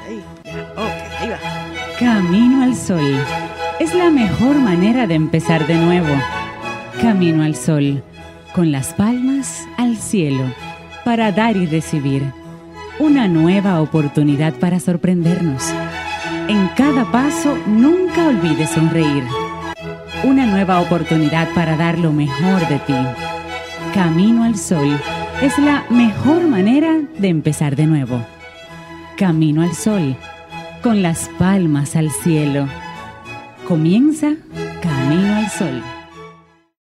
Ahí, ya, ok, ahí va. Camino al sol. Es la mejor manera de empezar de nuevo. Camino al sol, con las palmas al cielo, para dar y recibir. Una nueva oportunidad para sorprendernos. En cada paso, nunca olvides sonreír. Una nueva oportunidad para dar lo mejor de ti. Camino al sol es la mejor manera de empezar de nuevo. Camino al sol, con las palmas al cielo. Comienza Camino al Sol.